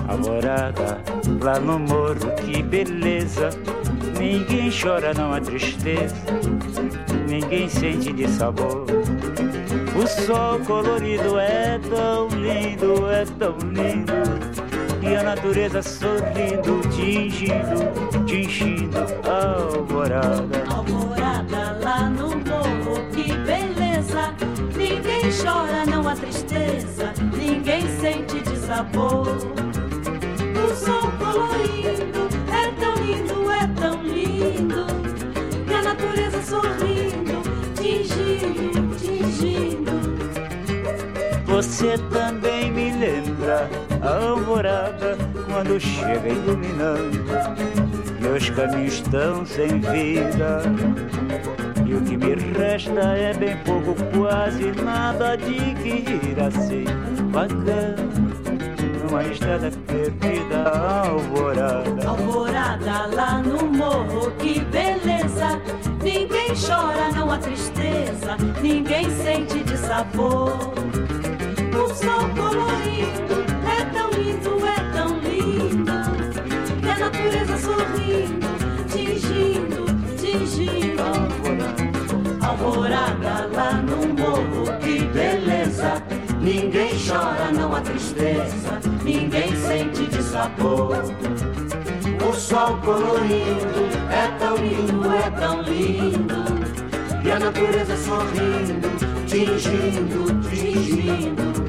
Alvorada lá no morro, que beleza. Ninguém chora, não há tristeza, ninguém sente de sabor. O sol colorido é tão lindo, é tão lindo. E a natureza sorrindo, tingindo, tingindo a alvorada. Alvorada lá no morro, que beleza. Ninguém chora, não há tristeza, ninguém sente de sabor. O sol colorido é tão lindo, é tão lindo. E a natureza sorrindo, tingindo, tingindo. Você também me lembra a alvorada quando chega iluminando. Meus caminhos estão sem vida e o que me resta é bem pouco, quase nada de que ir assim vagando numa estrada perdida. Alvorada, alvorada lá no morro, que beleza. Ninguém chora, não há tristeza, ninguém sente de sabor. O sol colorido é tão lindo, é tão lindo. E a natureza sorrindo, tingindo, tingindo. Alvorada lá no morro, que beleza. Ninguém chora, não há tristeza, ninguém sente de sabor. O sol colorido é tão lindo, é tão lindo. E a natureza sorrindo, tingindo, tingindo.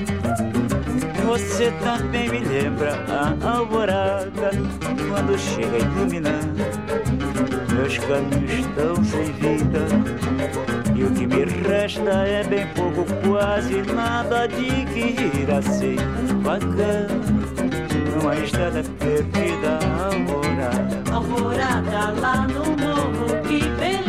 você também me lembra a alvorada quando chega iluminando. Meus caminhos estão sem vida e o que me resta é bem pouco, quase nada de que ir assim vagando numa estrada perdida. Alvorada, alvorada lá no morro, que beleza.